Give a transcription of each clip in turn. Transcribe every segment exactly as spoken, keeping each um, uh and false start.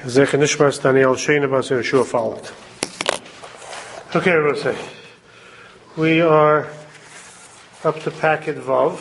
Zecher Nishmas Daniel Sheinabas and Yeshua followed. Okay, Rosé. We are up to packet Vav,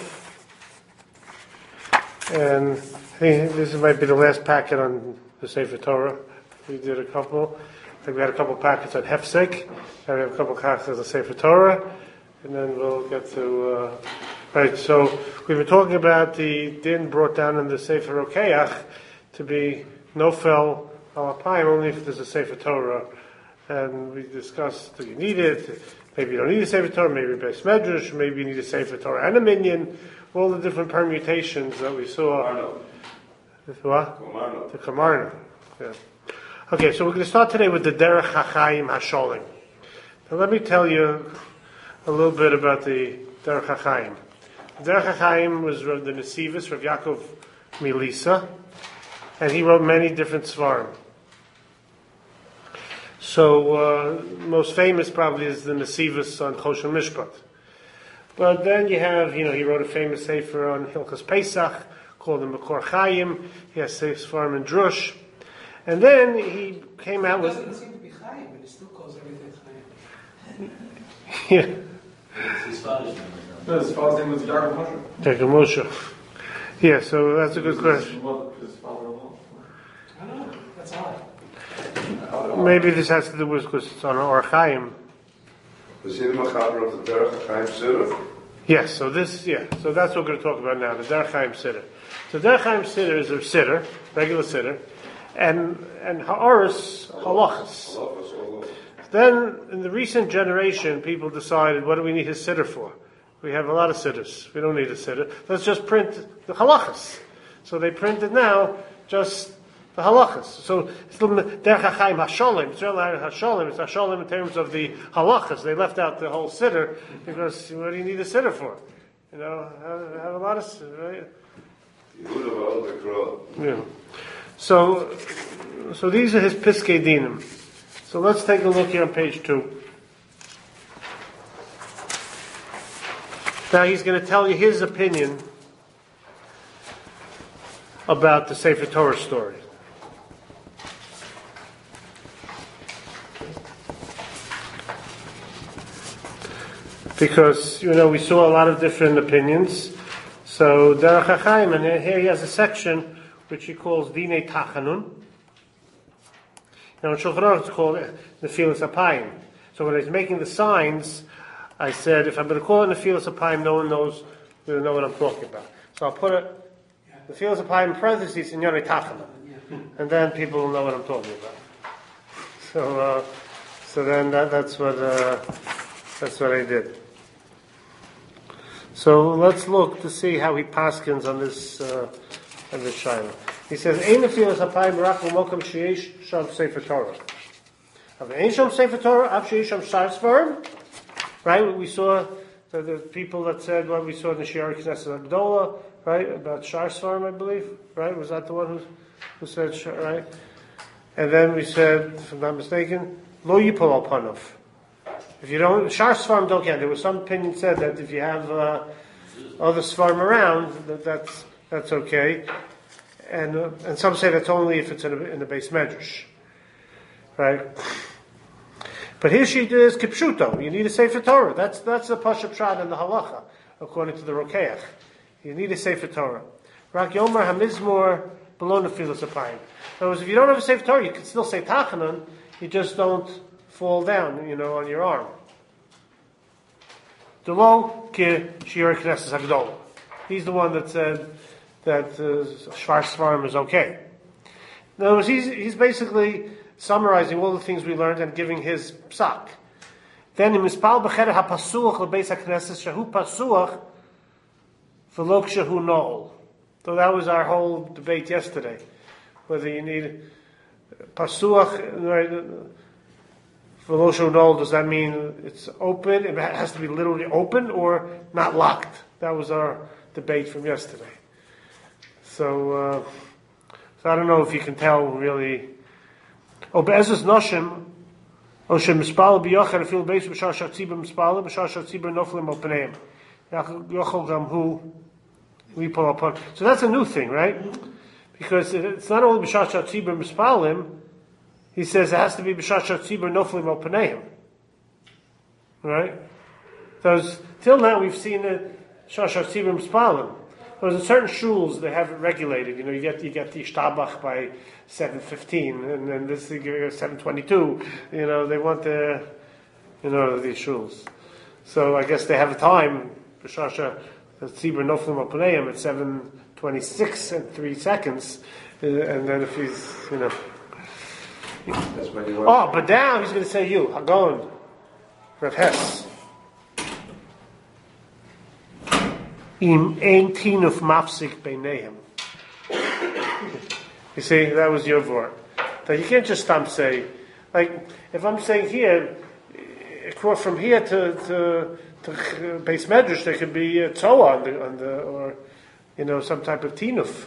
and I think this might be the last packet on the Sefer Torah. We did a couple. I think we had a couple packets on Hefsek, and we have a couple packets on the Sefer Torah, and then we'll get to uh, right. So we've been talking about the din brought down in the Sefer Rokeach to be Nofel Alapayim only if there's a Sefer Torah, and we discussed do you need it? Maybe you don't need a Sefer Torah, maybe Beis Medrash, maybe you need a Sefer Torah and a minyan, all the different permutations that we saw. Kamarno. What? Kamarno. The Kamarno. Yeah. Okay, so we're going to start today with the Derech HaChaim HaSholim. Now let me tell you a little bit about the Derech HaChaim. The Derech HaChaim was Rav the Nesivos, Rav Yaakov Milisa, and he wrote many different svarim. So, uh, most famous probably is the Nesivos on Choshen Mishpat. But then you have, you know, he wrote a famous sefer on Hilchos Pesach called the Makor Chaim. He has six svarim in Drush. And then he came out with... It doesn't seem to be Chaim, but it still calls everything Chaim. Yeah. His father's name. No, his father's name was Yaakov Moshe. Yaakov Moshe. Yeah, so that's a good question. His father-in-law. I don't know. That's odd. Maybe this has to do with because it's on Or Chaim. Was he the Machaber of the Derech HaChaim Siddur? Yes, so this, yeah, so that's what we're going to talk about now, the Derech Chaim Siddur. So Derech Chaim Siddur is a Siddur, regular Siddur, and and Ha'aris Halachas. Then, in the recent generation, people decided, what do we need a Siddur for? We have a lot of Siddurs. We don't need a Siddur. Let's just print the Halachas. So they printed now just the halachas. So it's Derech HaChaim HaSholim. It's really HaSholim. It's HaSholim in terms of the halachas. They left out the whole siddur because what do you need a siddur for? You know, have, have a lot of right? Yeah. So, so these are his Piskei Dinim. So let's take a look here on page two. Now he's going to tell you his opinion about the Sefer Torah story. Because, you know, we saw a lot of different opinions. So, Derech HaChaim, and here he has a section which he calls Dinei Tachanun. Now, in Shulchan Aruch it's called Nefilas Apayim. So when he's making the signs, I said, if I'm going to call it Nefilas Apayim, no one knows, will know what I'm talking about. So I'll put it, Nefilas Apayim in parentheses, in Yonei Tachanun. And then people will know what I'm talking about. So, uh, so then that, that's what, uh, that's what I did. So let's look to see how he paskins on this uh, on this shayla. He says, "Ein nefilas apayim rak b'mokom sheyesh sham sefer Torah. Av ein sham sefer Torah, av sheyesh sham shar svarim." Right? We saw the, the people that said what we saw in the Shiur Knesset Agdola, right? About shar svarim, I believe. Right? Was that the one who who said shar, right? And then we said, if I'm not mistaken, lo yipol al panav. If you don't, Shar Svarim don't count. There was some opinion said that if you have uh, other Svarim around, that that's that's okay, and uh, and some say that's only if it's in, a, in the Beis Medrash, right? But here she is Kipshuto. You need a Sefer Torah. That's that's the Pashup Shad and the Halacha according to the Rokeach. You need a Sefer Torah. Rak Yomer Hamizmor below Nefilas Apayim. In other words, if you don't have a Sefer Torah, you can still say Tachanan. You just don't fall down, you know, on your arm. Delo ke Shiur Knesset Agdola. He's the one that said that uh, Shvar Svarim is okay. In other words, he's, he's basically summarizing all the things we learned and giving his psak. Then in Mispal B'cheder HaPasuach L'Beis HaKnesset Shehu Pasuach V'lo Shehu No'ol. So that was our whole debate yesterday. Whether you need Pasuach, right, Velosho Nol, does that mean it's open? It has to be literally open or not locked? That was our debate from yesterday. So, uh, so I don't know if you can tell really. Oh, Be'ezus Noshim, Oshem Mispala B'yochar, Afil Beis B'shar Shatzibah Mispala, B'shar Shatzibah Noflim Openeim. Yochel Gamhu, we pull upon. So that's a new thing, right? because it's not only b'shas tzibur mispalim. He says it has to be b'shas tzibur noflim al paneim. Right? Those till now we've seen it b'shas tzibur mispalim. There's in certain shuls they have it regulated. You know, you get you get the ishtabach by seven fifteen, and then this is seven twenty two. You know, they want the you know these shuls. So I guess they have a time b'shasha tzibur noflim al paneim at seven twenty six and three seconds, uh, and then if he's you know. That's when you want. Oh, but now he's going to say you Hagon, Rav Hess. Im ein tinuf mafsik beinehem. You see, that was your word. That you can't just stop say, like if I'm saying here, across from here to to to base medrash, there could be a toa on the on the or you know some type of tinuf.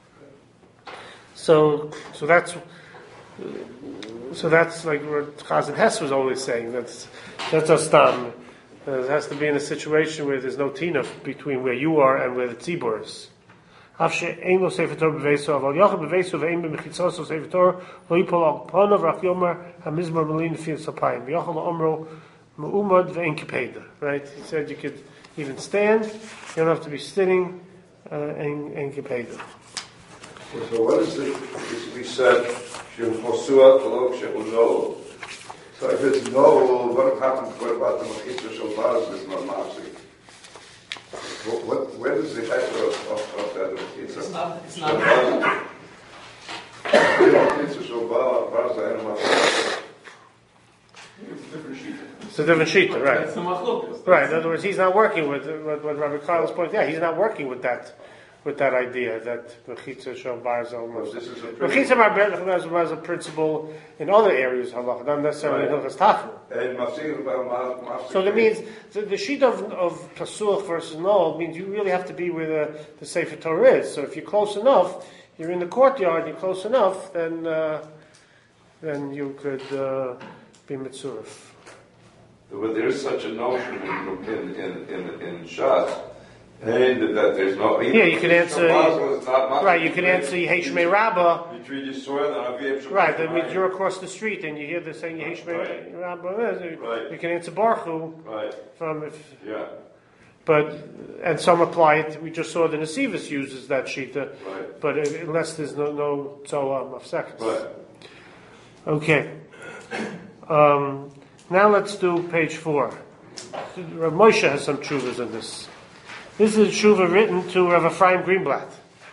So so that's so that's like what Chazan Hess was always saying. That's that's a stam. Uh, it has to be in a situation where there's no tinuf between where you are and where the tzibur is. Afshe ein lo sefer Torah b'veiso, aval yochel b'veiso ve'ein b'mechitzos sefer Torah lo yipol al panav rak yomer hamizmor melin fi sapayim yochel omro me'umad ve'ein kipeda. Right? He said you could even stand. You don't have to be sitting. Uh, and and kipeda. So what is the? We said shem chosua v'lo shem no. So if it's no, what happens? What about the mechitza shel baz is not mafsik? What, what, where does the heter of, of, of that mechitza? It's not, it's not. Mechitza shel baz ain't mafsik. It's a different sheet. It's a different sheet, right? That's the machlokes. Right. In other words, he's not working with what, what Rabbi Carlos pointed out. He's not working with that with that idea that mechitza shel barzel. This is a Mechitza barzel was a principle in other areas of halacha, not necessarily in Hilchas Tafel. And mafsik about mafsik. So that means the, the sheet of of pasuch versus no means you really have to be where the, the Sefer Torah is. So if you're close enough, you're in the courtyard, you're close enough, then uh, then you could uh, be mitzurif. But there's such a notion in in in in, in Shas, and that there's no. Yeah, you can answer. Not Right, you can answer Yeheshmei Rabbah. You treat your soil and Aviv. Right, that means you're across the street and you hear the saying Yeheshmei Rabbah. Right. You can answer Baruch Hu Right. from if. Yeah. But and some apply it. We just saw the Nesivus uses that sheet. Uh, Right. But unless there's no no tzolam of seconds. Right. Okay. Um, now let's do page four. Rav Moshe has some tshuvas in this. This is a tshuva written to Rav Ephraim Greenblatt.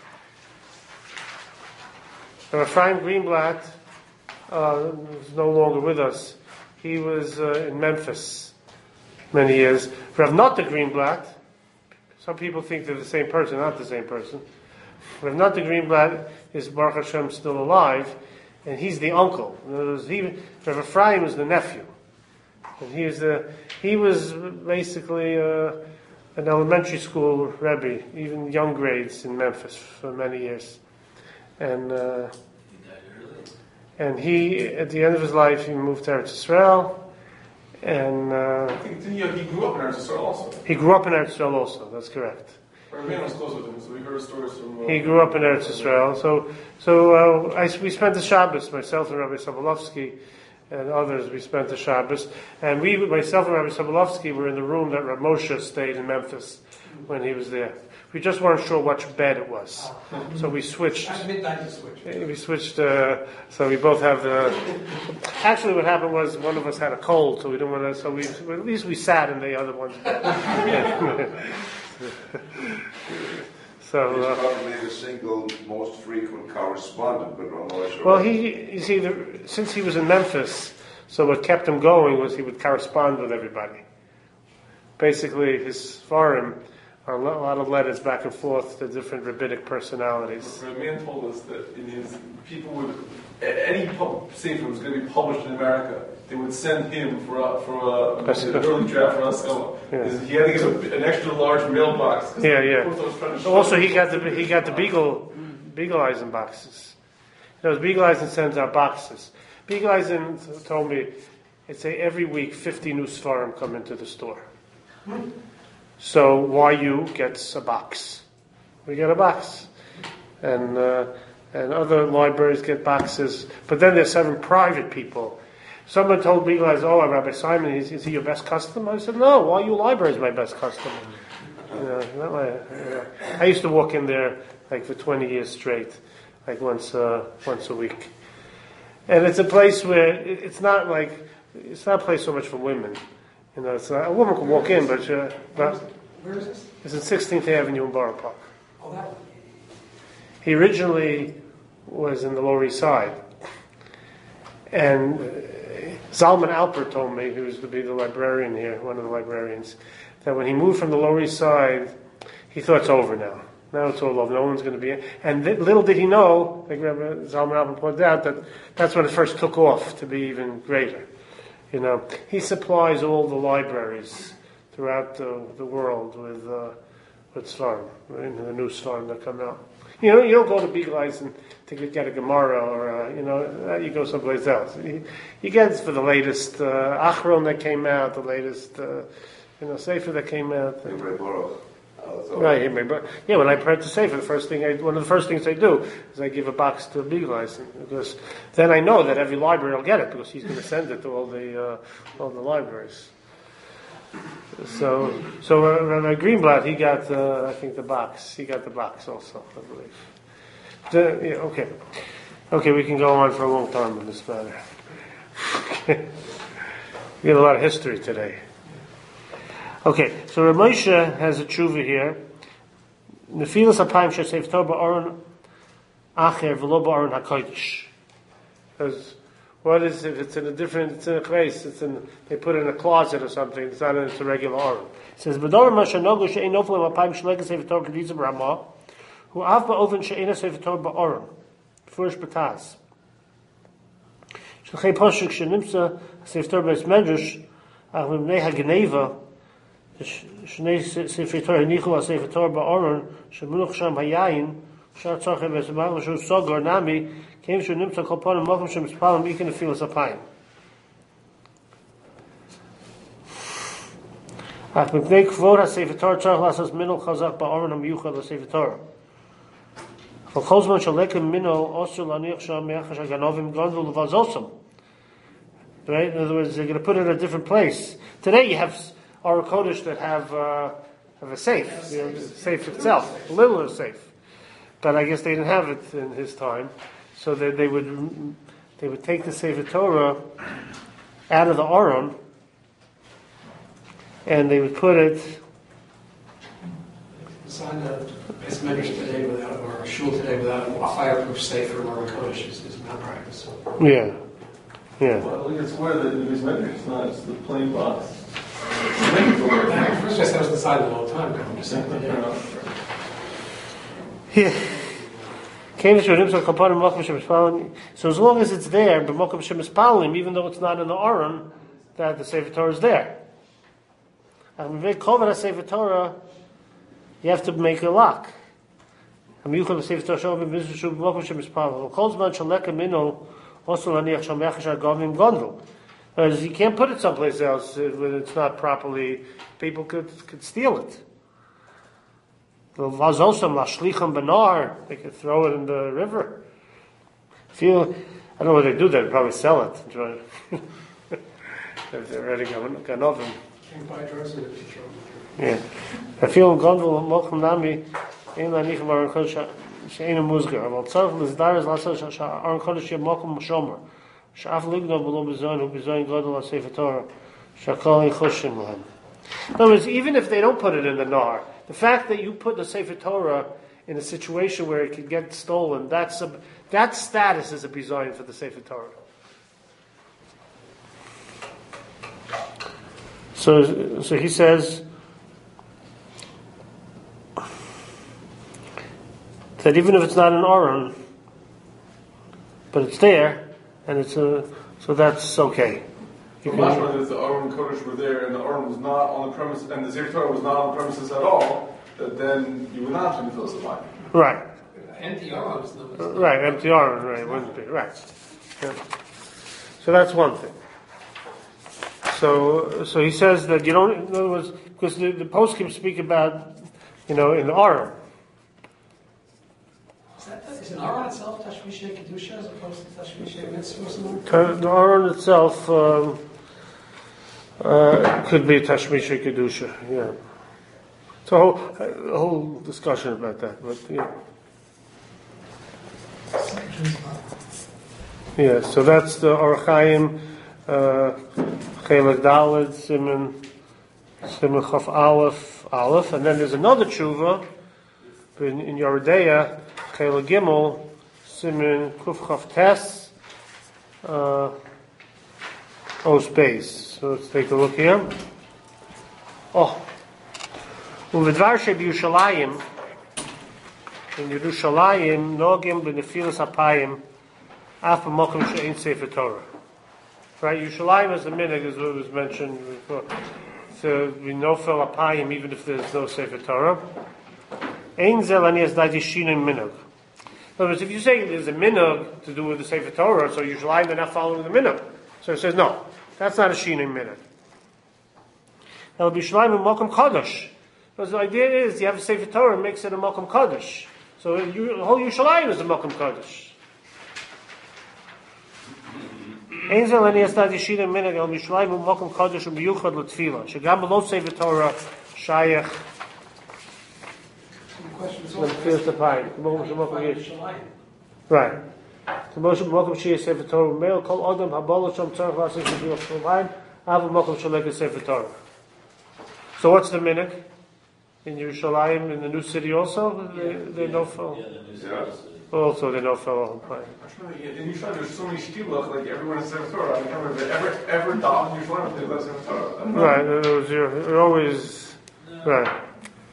Rav Ephraim Greenblatt uh, is no longer with us. He was uh, in Memphis many years. Rav Nata Greenblatt, some people think they're the same person, not the same person. Rav Nata Greenblatt is Baruch Hashem still alive, and he's the uncle. In other words, he, Rav Ephraim is the nephew. And he was, the, he was basically uh, an elementary school Rebbe, even young grades in Memphis for many years. And uh, and he, at the end of his life, he moved to Eretz Israel. And uh, I think he, he grew up in Eretz Yisrael also. he grew up in Eretz Israel also, that's correct. Our man was close with him, so we heard stories from... Uh, He grew up in Eretz Israel. So so uh, I, we spent the Shabbos, myself and Rabbi Sobolovsky, and others, we spent the Shabbos. And we, myself and Rabbi Sobolovsky, were in the room that Rav Moshe stayed in Memphis when he was there. We just weren't sure which bed it was. So we switched. At midnight you switch. We switched, uh, so we both have the... Actually what happened was one of us had a cold, so we didn't want to... So we, well, at least we sat in the other one's bed. So... He's Uh, probably the single most frequent correspondent with Rav Moshe. Well, he, you see, the, since he was in Memphis, so what kept him going was he would correspond with everybody. Basically, his forum are a lot of letters back and forth to different rabbinic personalities. Our man told us that in his people would any pub, sefer was going to be published in America, they would send him for a, for a, an early draft for us. Yeah. He had to get a, an extra large mailbox. Yeah, yeah. Also, he got the he got the Beagle Beagle-Eisen boxes. You know, Beagle-Eisen sends out boxes. Beagle-Eisen told me it's a, every week fifty new Sfarim come into the store. So Y U gets a box. We get a box, and uh, and other libraries get boxes. But then there's seven private people. Someone told me, guys, "Oh, Rabbi Simon, is, is he your best customer?" I said, "No, why you library is my best customer." You know, not my, you know. I used to walk in there like for twenty years straight, like once uh, once a week. And it's a place where it, it's not like it's not a place so much for women. You know, it's not, a woman can walk in, but uh, but Where is this? it's in sixteenth Avenue in Borough Park. Oh, that one. He originally was in the Lower East Side, and uh, Zalman Alpert told me, who was to be the librarian here, one of the librarians, that when he moved from the Lower East Side, he thought it's over now. Now it's all over. No one's going to be in. And th- little did he know, like Rabbi Zalman Alpert pointed out, that that's when it first took off to be even greater. You know, he supplies all the libraries throughout the, the world with uh, with Svarim, right? The new Svarim that come out. You know, you don't go to Bigleisen to get, get a Gemara or, uh, you know, you go someplace else. You, you get it for the latest uh, Achron that came out, the latest, uh, you know, Sefer that came out. Every borough. Right, but yeah, when I pray to Sefer, the first thing I, one of the first things I do is I give a box to a Bigleisen, because then I know that every library will get it, because he's going to send it to all the uh, all the libraries. So, so uh, Rabbi Greenblatt, he got, uh, I think, the box. He got the box also, I believe. The, yeah, okay, okay, we can go on for a long time on this matter. We got a lot of history today. Okay, so Rav Moshe has a tshuva here. Nefilas apayim sheseif Torah ba'aron acher v'lo ba'aron hakodesh. Because what is if it's in a different, it's in a place, it's in, they put it in a closet or something, it's not in, it's a regular aron. It says, B'dor masha nogu she'ein noflim apayim shleges seif Torah kedizah b'ramah, hu av ba'oven she'ein seif Torah ba'aron. Furish b'taz. Shlchei poshuk she'nimsa seif Torah b'es medrash, ach v'mnei ha'geneva, Shnei Sefer Torah Nichu al Sefer Torah ba'aron shemunuch sham hayayin shar tzarchem v'esmach v'shu sogor nami came shu nimtza kol ponim mokum shem spalim ikin nefilas apayim. Ach mipnei kvod ha-Sefer Torah tzarch lasos minol chazak ba'aron ha-miyuchad ha-Sefer Torah. V'chol kol zman shalekim minol osur laniach sham me'achash ha-ganovim gondol l'vazosam. Right? In other words, they're going to put it in a different place. Today you have Aron Kodesh that have uh, have a safe, you know, the safe itself, a little safe. But I guess they didn't have it in his time, so they, they would they would take the Sefer Torah out of the Aron, and they would put it. Sign a base medrash today without, or a shul today without a fireproof safe or Aron Kodesh is, is malpractice. Yeah, yeah. Well, look at square that it is measured. It's not. It's the plain box. First I said it was inside a long time ago. I'm just saying. Yeah. So as long as it's there, but Mokum Shem Ispalim, even though it's not in the Aron, that the Sefer Torah is there. And when cover Sefer Torah, you have to make a lock. And you can Sefer Torah show him business should Mokum Shem Ispalim. Kolzman Shaleka Mino also Laniach Shamechash Agavim Gondel. Because you can't put it someplace else when it's not properly. People could could steal it. They could throw it in the river. Feel, I don't know what they do there. They probably sell it. If they're already gone off them. Can't buy drugs in it to throw them. Yeah. I feel gondol mokum nami ein lanichem aron kodesh she'ein muzgar. But tzarich l'zdaris l'asot aron kodesh yeh mokum shomer. She'af ligno below bezoin hu bezoin godol ha-Sefer Torah she'akol yichoshim lahem. In other words, even if they don't put it in the Nar, the fact that you put the Sefer Torah in a situation where it could get stolen, that's a, that status is a bizayin for the Sefer Torah. So, so he says that even if it's not an Aron, but it's there, and it's a, so that's okay. So last is the Aron Kodesh were there, and the Aron was not on the premises, and the Sefer Torah was not on the premises at all. That then you would not have to fill the line. Right. Empty Aron is not. Right, empty Aron, right, wouldn't be right. Yeah. So that's one thing. So, so he says that you don't. In other words, because the, the poskim speak about, you know, in the Aron. Is that, is it Aron itself Tashmishay Kedusha as opposed to Tashmishay Mitzvah or something? The Aron itself um, uh, could be Tashmisha Kedusha, yeah. It's a whole, a whole discussion about that, but yeah. Yeah, so that's the Orach Chaim, uh, Chelek Daled, Siman, Siman Chaf Aleph, Aleph, and then there's another tshuva in, in Yoredeya, Chelek Gimel, Siman Kuf Chaf Tes, uh, Os Beis. So let's take a look here. Oh, Uvidvar Sheb Yerushalayim, in Yerushalayim, Nogim B'Nefilas Apayim, Af B'Mokum She'ein Sefer Torah. Right, Yerushalayim is the minhag, as it was mentioned before. So we know Fel Apayim, even if there's no Sefer Torah. Ein Zel Ani Es Dai Shinin minhag. In other words, if you say there's a minhag to do with the Sefer Torah, so Yerushalayim they're not following the minhag. So it says no, that's not a shinin minhag. Now Yerushalayim is Mokum Kadosh. Because the idea is you have a Sefer Torah and makes it a Mokum Kadosh. So you, the whole Yerushalayim is a Mokum Kadosh. Ein zel ani astat yishina minhag al Yerushalayim u Mokum Kadosh u biyuchad l'tfila. Shegam below Sefer Torah shayach l'tfilas apayim. Right. To Moshe Mokum Shiyah Sefer Torah Meil Kol Adam Habala Shom Tzarech L'Aseh Shiviyah Shlomayim Ava Mokum Shalek Sefer Torah. So what's the minhag? In Yerushalayim, in the new city also, they, they know Fel. Yeah, the new city. Also, they know Fel. In Yerushalayim, there's so many shtiblach, like everyone is Sefer Torah. I mean, how many ever ever daven in Yerushalayim they love Sefer Torah? Right, it was, you're always No. right.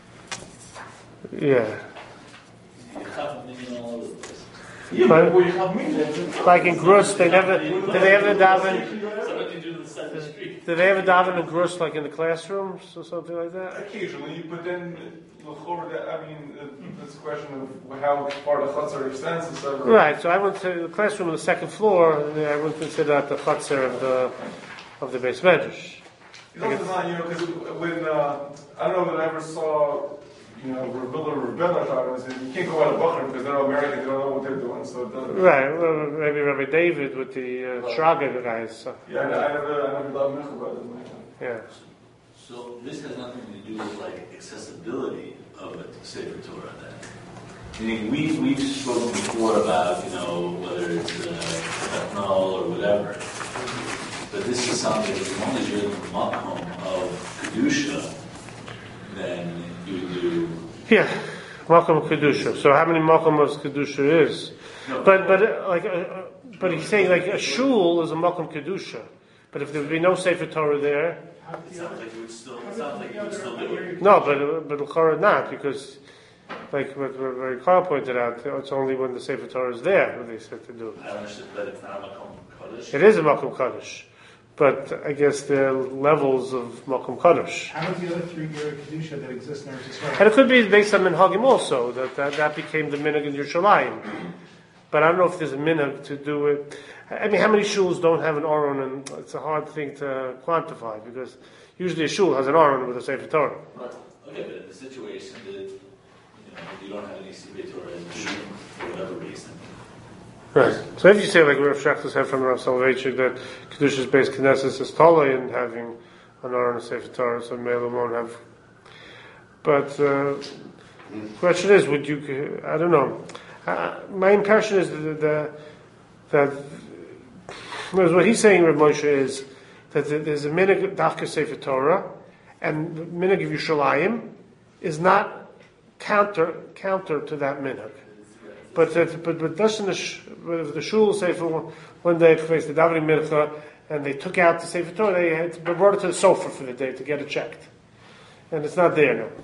Yeah, You have meaning all over the place. Yeah, but well, you have meaning. like in Grus, they never did they ever daven? So what do you do to the side of the street? Did they ever daven in Grus, like in the classrooms or something like that? Occasionally, but then l'chor, that- I mean, uh, it's a question of how far the chutzner extends and stuff. Right. So I went to the classroom on the second floor, and I wouldn't consider that the chutzner of the of the base medrash. It's also not, you know, because when, uh, I don't know that I ever saw, you know, Rebilla or Rebilla talking, said, you can't go out of Bukhara because they're not American, they don't know what they're doing, so it doesn't. Right. Well, maybe Rabbi David with the uh, Shraga guys. So, Yeah, I, I never, I never loved Michal brothers. yeah. So this has nothing to do with like accessibility of a Sefer Torah then. Meaning we, we've spoken before about, you know, whether it's uh, ethanol or whatever. But this is something that as long as you're in the makom of Kedusha, then you would do... Yeah. Malcolm Kedusha. So how many Malcolm of Kedusha is? No. But but uh, like uh, but he's saying like a shul is a Malcolm Kedusha. But if there would be no Sefer Torah there, It sounds like you would still, it sounds like you would still do it. no, but uh, but l'chora not, because like what what what Carl pointed out, it's only when the Sefer Torah is there that they said to do it. I understood that it's not a Makom Kodesh. It is a Malcolm Kaddish, but I guess there are levels of Malcolm Kaddish. How about the other three Ger Kedusha that exist in Eretz Yisrael? And it could be based on Minhagim also, that, that that became the minhag in Yerushalayim. But I don't know if there's a minhag to do it. I mean, how many shuls don't have an aron, and it's a hard thing to quantify, because usually a shul has an aron with a Sefer Torah. Right. Okay, but in the situation that, you know, you don't have any Sefer Torah in the room for whatever reason. Right. So if you say, like Rav Shachar said from Rav Soloveitchik, that Kedusha's based Knesset is taller in having an aron and a Sefer Torah, so Mela won't have. But uh, the question is, would you? I don't know. Uh, my impression is that the, that what he's saying, Rav Moshe, is that there's a minhag dafka Sefer Torah, and the minhag of Yerushalayim is not counter counter to that minhag. But that, but but doesn't the, sh- if the shul say for one, one day faced the davening mincha and they took out the Sefer Torah, they had to, brought it to the sofa for the day to get it checked, and it's not there now.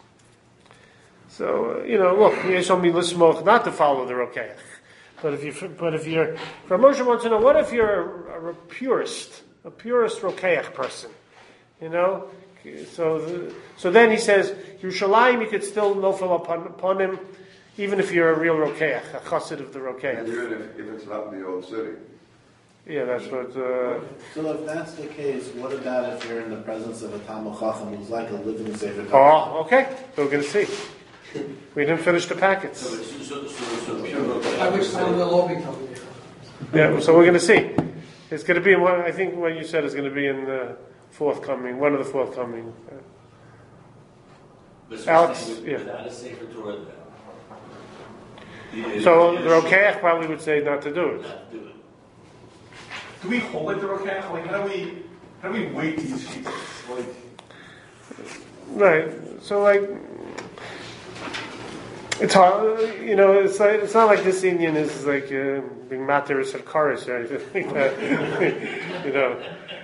So uh, you know, look, Yeshon mi lismoch not to follow the rokeach, but if you but if you're, Rav Moshe wants to know, what if you're a, a purist, a purist rokeach person, you know? So the, so then he says Yerushalayim you could still nofel upon upon him. Even if you're a real rokeach, a chassid of the rokeach. Even if, if it's not in the old city. Yeah, that's what. Uh, So if that's the case, what about if you're in the presence of a Talmud Chacham who's like a living Sefer Torah? oh, okay. So we're going to see. We didn't finish the packets. So, so, so, so pure Rokeach By which time we'll all be coming here. Yeah, so we're going to see. It's going to be in one, I think what you said is going to be in the forthcoming, one of the forthcoming. Uh, But Alex, with, yeah. without a Sefer Torah, then. so the Rokeach probably would say not to do it. Not do it. Do we hold like the Rokeach? Like, how do we, how do we weight these sheets? Like, Right. So like, it's hard. You know, it's like it's not like this Indian is like uh, being materis or karis or anything like that. you know.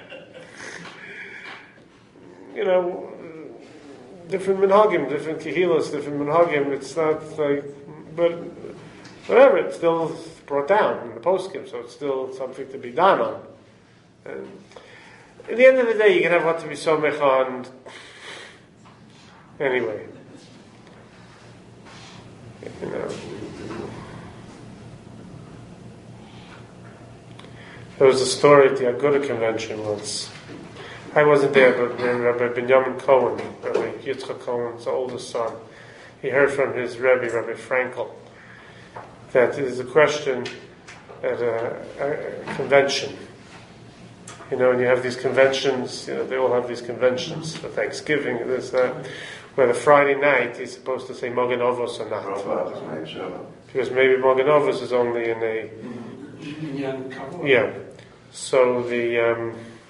You know, different minhagim, different kehilas, different minhagim. It's not like, but whatever. It's still brought down in the poskim, so it's still something to be done on. And at the end of the day, you can have what to be somech on. Anyway, you know, there was a story at the Aguda convention once. I wasn't there, but Rabbi Benjamin Cohen, Rabbi Yitzchak Cohen's oldest son, he heard from his Rebbe, Rabbi Frankel, that there's a question at a, a convention. You know, and you have these conventions, you know, they all have these conventions for Thanksgiving and this, that, where the Friday night he's supposed to say Mogen Ovos or not. Because maybe Mogen Ovos is only in a... Yeah. So the... Um,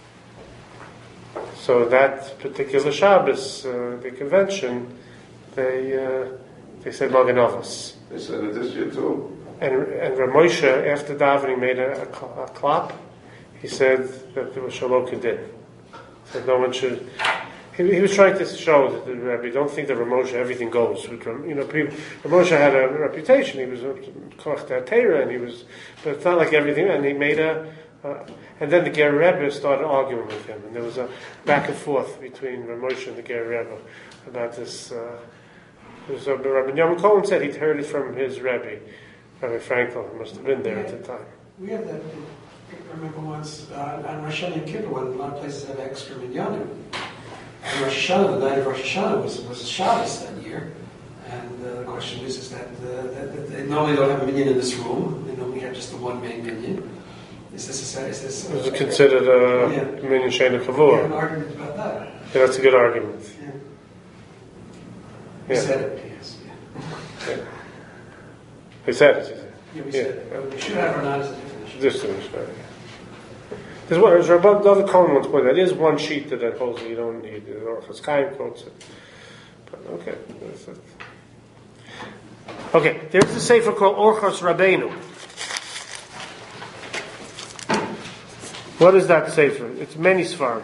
so that particular Shabbos, uh, the convention, they uh, they said Mogen Ovos. They said it this year too. And, and Rav Moshe, after davening, made a, a, a clap. He said that there was Shalom Kedin. Said no one should... He, he was trying to show that the Rebbe, don't think that Rav Moshe, everything goes. With, you know, people, Rav Moshe had a reputation. He was a Koch Torah, and he was... But it's not like everything. And he made a... Uh, and then the Ger Rebbe started arguing with him. And there was a back and forth between Rav Moshe and the Ger Rebbe about this... Uh, so Rabbi Yom Cohen said he'd heard it from his Rebbe, Rabbi Frankel, who must have been there at the time. We had that... I remember once uh, on Rosh Hashanah and Kippur, when a lot of places have extra minyanim. And Rosh Hashanah, the night of Rosh Hashanah was was Shabbos that year, and uh, the question is, is that, uh, that, that they normally don't have a minyan in this room. They normally have just the one main minyan. Is this a, is this? Was it considered a yeah. minyan sheina We kavua? had an argument about that. Yeah, that's a good argument. Yeah. Yeah. We said it. Yes. Yeah. Yeah. He said it. Yeah, we Yeah. said it. Whether we should have or not is a different issue. This is right. There's one. There's another Cohen once pointed out. There is one sheet that that holds that you don't need. The Orchos Chaim quotes it. But okay. That's it. Okay. There's a sefer called Orchos Rabbeinu. What is that sefer? It's many svarim.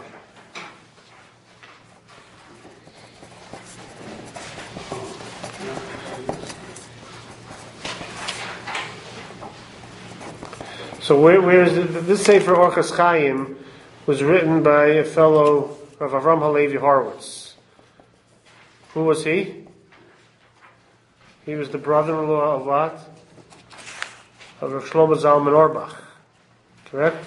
So where, where is it? This Sefer Orchos Chaim was written by a fellow of Avram Halevi Horowitz. Who was he? He was the brother-in-law of what? Of Rav Shlomo Zalman Auerbach. Correct?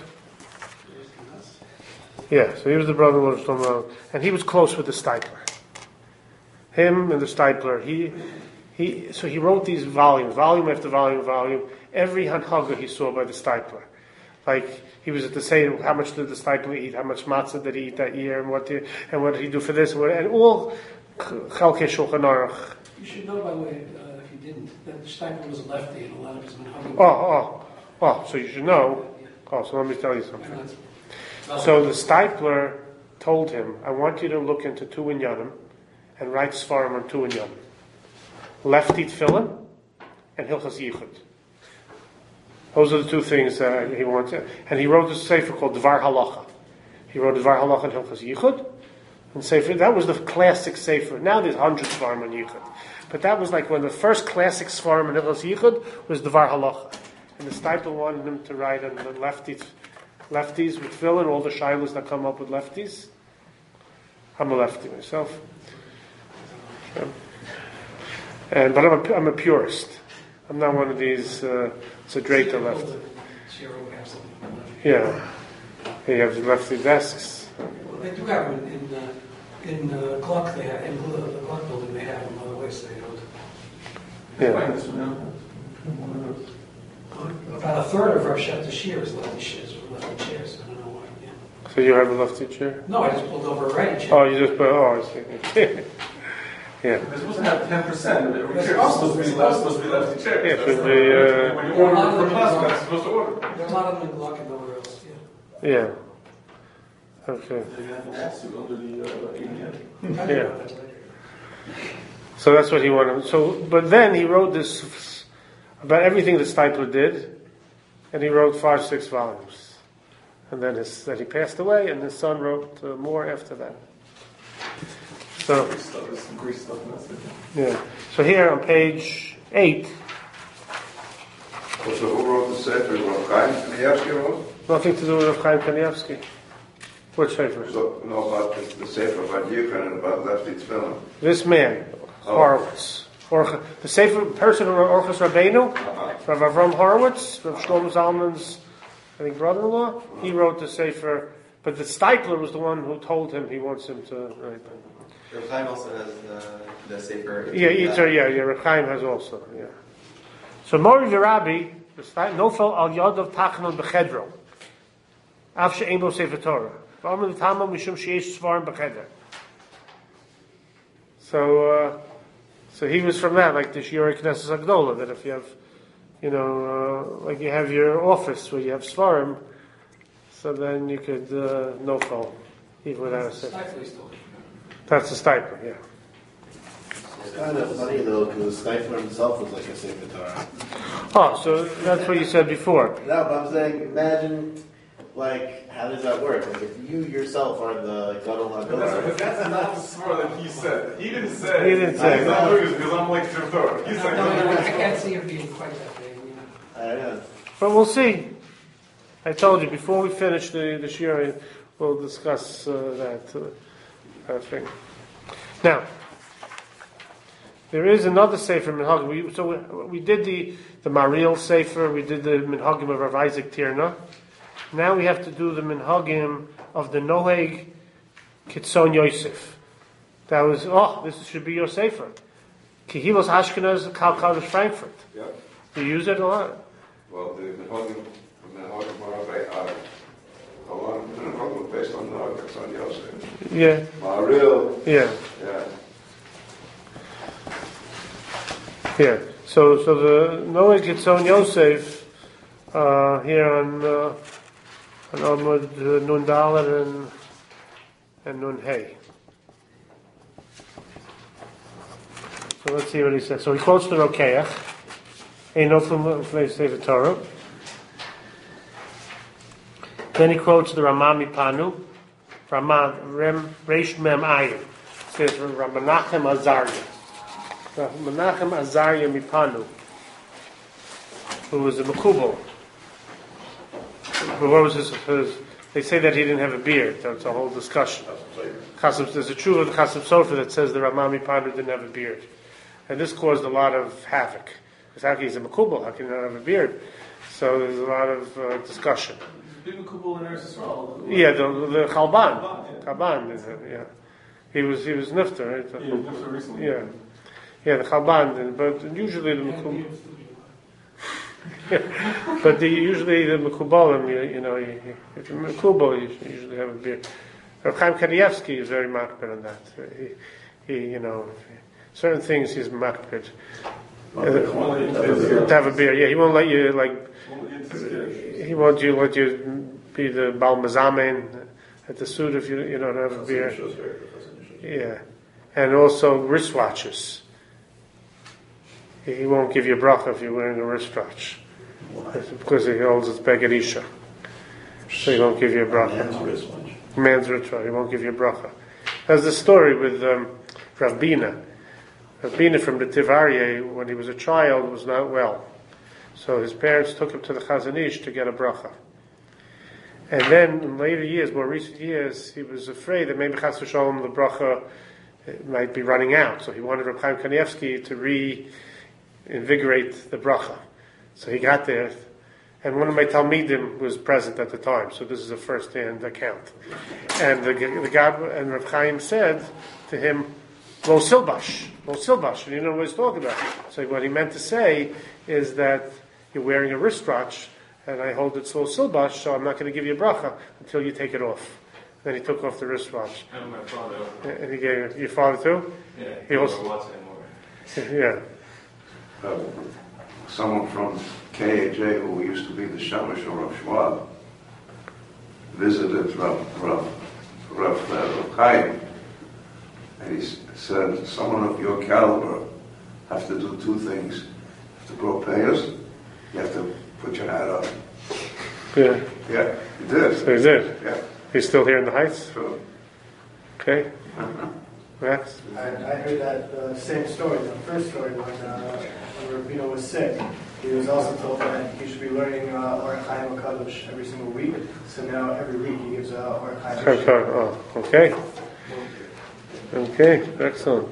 Yeah, so he was the brother-in-law of Shlomo, and he was close with the Steipler. Him and the Steipler. He, he, so he wrote these volumes, volume after volume, volume. Every hanhaga he saw by the Steipler. Like, he was at the same, how much did the Steipler eat, how much matzah did he eat that year, and what did, and what did he do for this, and, what, and all Chalkei Shulchan Aruch. You should know, by the way, uh, if you didn't, that Steipler was a lefty and a lot of his minhagim. Oh, oh, oh, so you should know. Oh, so let me tell you something. So the Steipler told him, I want you to look into two inyanim and write svarim on two inyanim. Lefty tefillin and Hilchas Yichud. Those are the two things uh, he wanted. And he wrote a sefer called Dvar Halacha. He wrote Dvar Halacha and Hilchas Yichud. And sefer, that was the classic sefer. Now there's hundreds of svarim on Yichud. But that was like when the first classic svarim on Hilchas Yichud was Dvar Halacha. And the Steipler wanted him to write on the lefties, lefties with tefillin, all the shilas that come up with lefties. I'm a lefty myself. So, and, but I'm a, I'm a purist. I'm not one of these, uh, it's a Drayton left. Yeah. You have lefty desks. Well, they do have them in, uh, in uh, Gluck, they have, in the Gluck building, they have them, otherwise they don't. Yeah. Find this one out. About a third of Rav Shefta Shir is lefty chairs, lefty chairs. I don't know why. Yeah. So you have a lefty chair? No, I just pulled over a righty chair. Oh, you just put, oh, I see. Yeah. They're supposed to have ten percent. Every They're chair is supposed supposed to to be be- left, supposed to be lefty chair. Yeah, That's should the- be, uh, when you order for class, that's supposed to order. There are a lot of them in Gluck and nowhere else, yeah. Yeah. Okay. They have an attitude under the uh, A D M. Yeah. So that's what he wanted. So, but then he wrote this about everything that Stipler did, and he wrote five, six volumes. And then his, then he passed away, and his son wrote uh, more after that. So, Greek stuff, there's some Greek stuff in that section. yeah. So here on page eight, So who wrote the Sefer? Rav Chaim Kanievsky wrote? nothing to do with Chaim Kanievsky. Which sefer? So, no, about the, the Sefer about Yichon and about Lefty Tefillin. This man, Horowitz. Or, the sefer person who wrote Orchos Rabbeinu, Rav Avram Horowitz, Rav Shlomo Zalman's, I think, brother-in-law, he wrote the sefer, but the Stipler was the one who told him he wants him to write them. Rav Chaim also has the, the Sefer. Yeah, Yitzhar, yeah, yeah, Rav Chaim has also, yeah. So Mori V'Rabi, Nofel al Yadav Tachanun B'Chedro, Av She'ein Bo Sefer Torah. V'Amar L'Tama Mishum She'esh Svarim B'Cheder. So, uh, so he was from that, like the Shiurei Knesset Agdola, that if you have, you know, uh, like you have your office where you have Svarim, so then you could, uh, Nofel, even without a sefer. Stifley still. That's a stipend, yeah. It's kind of funny though, because Stipler himself was like a Sefer Torah. Oh, so that's what you said before. No, but I'm saying, imagine, like, how does that work? Like, if you yourself are the Gadol But HaGadol, that's, that's not the swear that he said. He didn't say. He didn't say. I'm not doing this because I'm like Shem Torah. He's No, like, no, no, I can't see him being quite that big, you know. I don't know. But we'll see. I told you, before we finish the, the shiur, we'll discuss uh, that, uh, that thing. Now, there is another Sefer Minhagim. We, so we, we did the, the Mariel Sefer, we did the Minhagim of Rav Isaac Tirna. Now we have to do the Minhagim of the Noheg Kitzon Yosef. That was, oh, this should be your Sefer. Kehilos Ashkenaz Kal Kadosh Frankfurt. Yeah. You use it a lot. Well, the Minhagim, the Minhagim are a lot of Minhagim based on Minhagim, on Yosef. Yeah, Maril, yeah. yeah. Yeah. So, so the Noah Gitzon Yosef uh, here on uh, on Amud uh, Nun Dalet and and Nun Hey. So let's see what he says. So he quotes the Rokeach. Ain't no from Sefer Torah. Then he quotes the Ramami Panu, Ramad Rem Reish Mem Ayin. Says Ramanachem Azariah. Menachem Azariah Mipanu, who was a Makubal. But what was his, his? They say that he didn't have a beard. That's a whole discussion. Chasam, there's a true of the Chasam Sofer that says the Ramah Mipanu didn't have a beard, and this caused a lot of havoc. Because how can he's a Makubal? How can he not have a beard? So there's a lot of uh, discussion. Big Makubal in Eretz Yisrael. Yeah, the the Chalban, Yeah. Chalban, is it? Yeah, he was he was Nifter, right? Yeah, Nifter recently. Yeah. Yeah, the Chalban, but usually the Makubal. Yeah. But the, usually the Mekubalim, you, you know, you, you, if you're Mekubal, you should usually have a beard. Rav Chaim Kanievsky is very makpid on that. He, he, you know, certain things he's makpid. Uh, to have a beard, yeah, he won't let you like. He won't you let you be the Bal Mazamen at the suit if you you don't have a beard. Yeah, and also wristwatches. He won't give you a bracha if you're wearing a wristwatch. Because he holds his beged isha. So he won't give you a bracha. Man's wristwatch. He won't give you a bracha. There's the story with um, Rav Bina. Rav Bina from the Tivarye, when he was a child, was not well. So his parents took him to the Chazon Ish to get a bracha. And then in later years, more recent years, he was afraid that maybe Chas v'Shalom, the bracha might be running out. So he wanted Reb Chaim Kanievsky to re invigorate the bracha. So he got there, and one of my Talmidim was present at the time, so this is a first-hand account. And the, the God, and Reb Chaim said to him, Lo Silbash, Lo Silbash, and you know what he's talking about. So what he meant to say is that you're wearing a wristwatch, and I hold it slow silbash, so I'm not going to give you a bracha until you take it off. Then he took off the wristwatch. And my father. And he gave your father too? Yeah, he he also watch anymore. Yeah. Uh, someone from K H A who used to be the Shamash or Rav Schwab visited Rav, Rav, Rav, uh, Rav Chaim, and he s- said, someone of your caliber have to do two things. You have to grow payers, you have to put your hat up. Yeah. Yeah, he did. So he did. Yeah, He's still here in the Heights? sure. Okay. Max? I, I heard that uh, same story, the first story, when, uh, when Rabino was sick. He was also told that he should be learning uh, Orach Chaim HaKadosh every single week. So now every week he gives uh, Orach Chaim Okay. Oh, okay. Okay, excellent.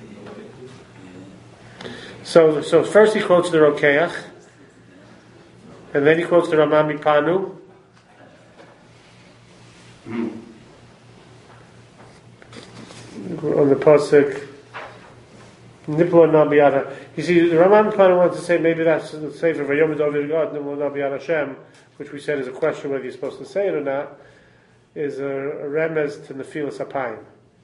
So, so first he quotes the Rokeach, and then he quotes the Ramami Panu. On the pasuk, Niplo Nabiyada. You see, the Ramami Panu wants to say maybe that's the Sefer Vayom David God Niplo Nabiyada Hashem, which we said is a question whether you're supposed to say it or not, is a, a remez to Nefilas Apayim.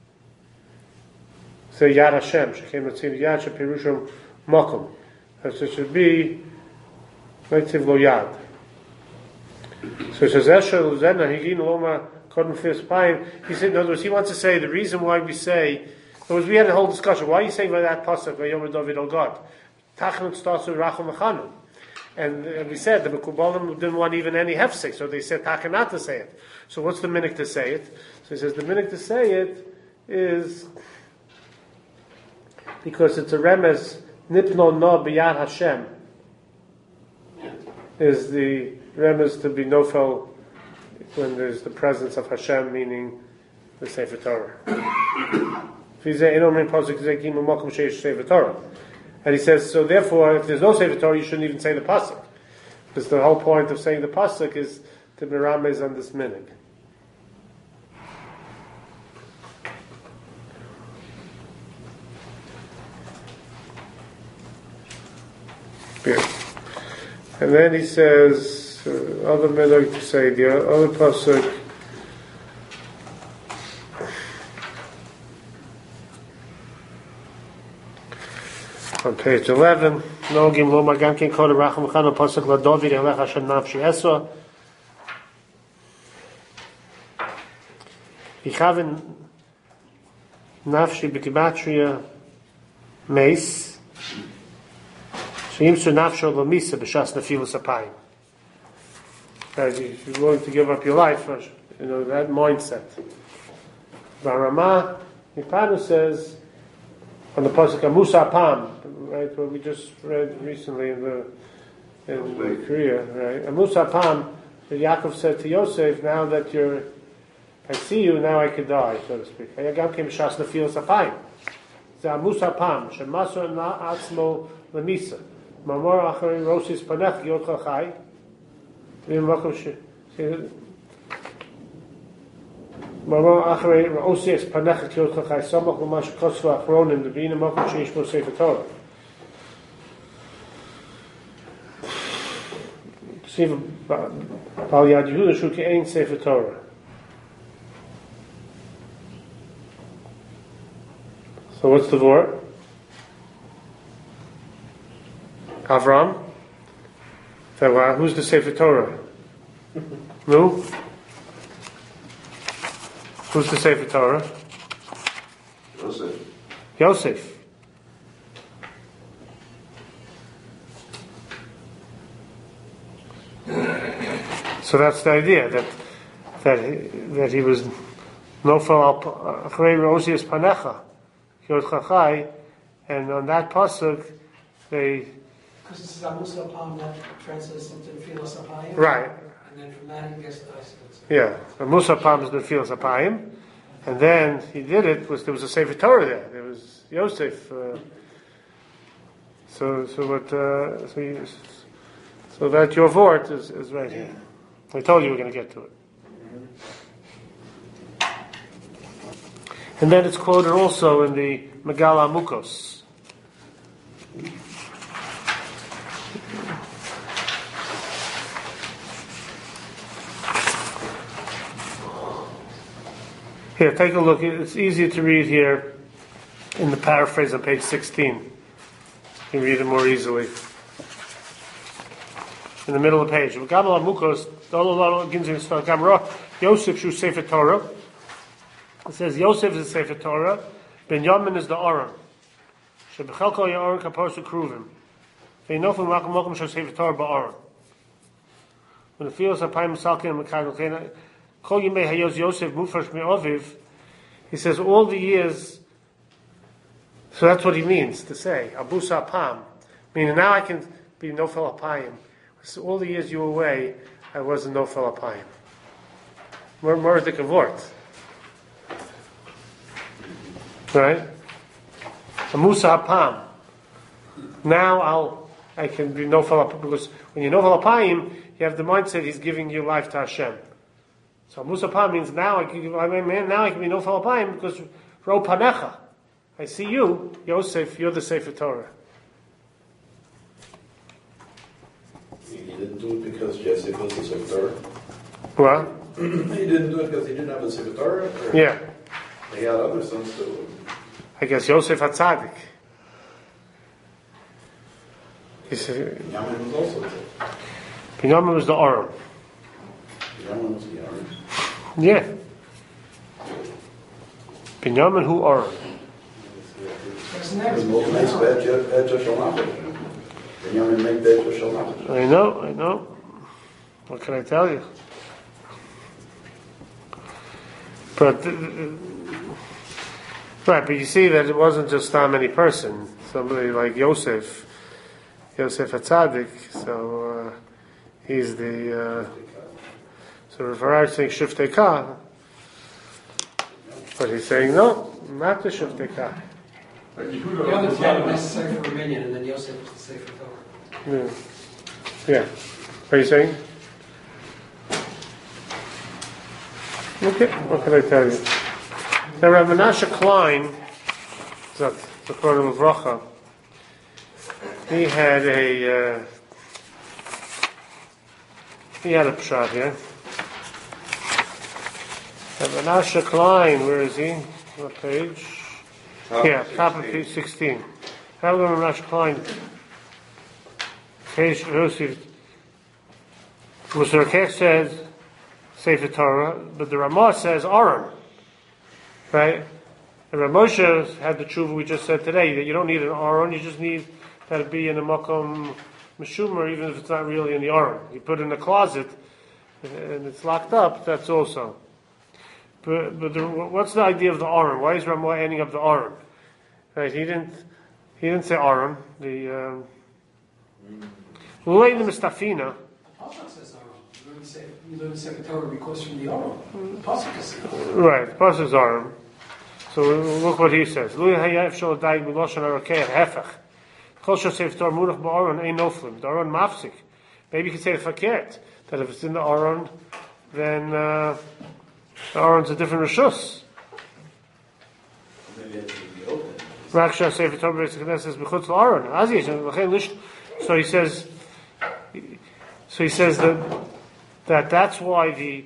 Say Yad Hashem, Shekem Natzim Yad Shepirushim Mokum. So it should be Nativ Lo Yad. So it says Esher Luzena Higin Loma Kodem Filas Apayim. He said, in other words, he wants to say the reason why we say, in other words, we had a whole discussion. Why are you saying by that pasuk Vayom David El God? Tachanut starts with Rachel Mechanun. And uh, we said the Mekubalim didn't want even any hefsek, so they said Tachanat to say it. So what's the minhag to say it? So he says the minhag to say it is because it's a remez Nipno No B'Yad Hashem is the remez to be nofel when there's the presence of Hashem, meaning the Sefer Torah. And he says, so therefore, if there's no Sefer Torah, you shouldn't even say the pasuk, because the whole point of saying the pasuk is to be ramez on this minhag. Yeah. And then he says, uh, other minhag to say, the other pasuk, on page eleven, Nogim lo magam ken kol racham chanu pasuk la David elech Hashem nafshi eswa. Vichavin nafshi b'gematria meis sheimsu nafsho lo misa b'shas nefilas apayim. If you're willing to give up your life, you know, that mindset. Barama Nipanu says on the pasuk Musa Pam, right? What we just read recently in the in the Korea, right? Musa Pam, Yaakov said to Yosef, "Now that you're, I see you, now I could die, so to speak." Hayagam came shas nefilas apayim. Ze Musa Pam, shemaso na atzmo lemisa, mamor achari rosis panech yotcha chai. V'makom she. Mama achrei ra'osias panechet yod chachai samach l'mash kosva achronim the bina makom sheish bo sefer Torah. See, Bal Yad Yehuda shu ke'ein sefer Torah. So what's the word? Avram. So, uh, who's the sefer Torah? No. Who's the Sefer Torah? Joseph. Yosef. So that's the idea that that he, that he was nofel achrei rosias panecha yod chachai, and on that pasuk they Because this is Amusa Palm that translates into Filas Apayim. right. And then from that he gets the Ice. Yeah, the Musa Pam is the Nefilas Apayim, and then he did it was there was a Sefer Torah there. There was Yosef. Uh, so so what? Uh, so you, so that your vort is, is right here. I told you we're going to get to it. And then it's quoted also in the Megala Mukos. Here, take a look. It's easier to read here in the paraphrase on page sixteen. You can read it more easily. In the middle of the page. Yosef Shu Sefer Torah. It says Yosef is the Sefer Torah. Binyamin is the Aron. Shebechelko Yaron Kaposu Kruvim. Ve'inofim Makom Mokom Shu Sefer Torah Ba'aron. When the fields are Paim Salkin and Mekagel Kol Yimei Hayos Yosef Mufresh Me'oviv. He says all the years. So that's what he means to say Abusa Apam. Meaning now I can be Nofel Apayim. So all the years you were away, I wasn't Nofel Apayim. More more the Kavort. Right? Amusa Apam. Now I'll I can be Nofel Apayim because when you Nofel Apayim, you have the mindset he's giving you life to Hashem. So Amusa Apam means now I can I mean now I can be Nofel Apayim because Ro Panecha. I see you, Yosef, you're the Sefer Torah. He didn't do it because Joseph was the Sefer Torah? What? He didn't do it because he didn't have the Sefer Torah? Or Yeah. He had other sons too. I guess Yosef HaTzadik. He said, Binyamin was also there. Binyamin was the Aron. Binyamin was the Aron. Yeah. Binyamin who Aron. Because Moshe makes bad Josh Shalom. Binyamin make bad Josh Shalom. I know, I know. What can I tell you? But, uh, right, but you see that it wasn't just some any person. Somebody like Yosef, Yosef HaTzadik, so uh, he's the, uh, so Rav is saying Shiftei Ka, but he's saying no, not the Shiftei Ka. The other ten was Sefer Dominion, and then Yosef was the Sefer Torah. Yeah. Yeah. What are you saying? Okay, what can I tell you? Now, Rav Menashe Klein, the Zechron Livracha, he had a uh, he had a pshat here. Rav Menashe Klein, where is he? What page? Top Yeah, top of sixteen. page sixteen. Rav Menashe Klein, page Yosef. Musar says Sefer Torah, but the Ramah says Aron, right? And Rav Moshe had the tshuva we just said today that you don't need an Aron, you just need that it be in a makom meshumer, even if it's not really in the Aron. You put it in the closet and it's locked up. That's also. But but the, what's the idea of the Aron? Why is Ramah ending up the Aron? Right? He didn't he didn't say Aron. The Lulei the Mistafina. Pasuk says Aron. You learn Sefer- You learn Sefer Torah because from the Aron. The Pasuk is Right, Pasuk is Aron. So look what he says. Lui hayaf shol dai miloshan arakeh hefach. Kol shel sefer Torah munach ba'aron ein noflim. The Aron mafsik. Maybe you could say fakert that if it's in the Aron, then uh, the Aron's a different rishus. Maybe it has to be open. Raksha sefer Torah b'Beis HaKnesses b'chutz la'Aron. Aziz v'chein lish. So he says. So he says that that that's why the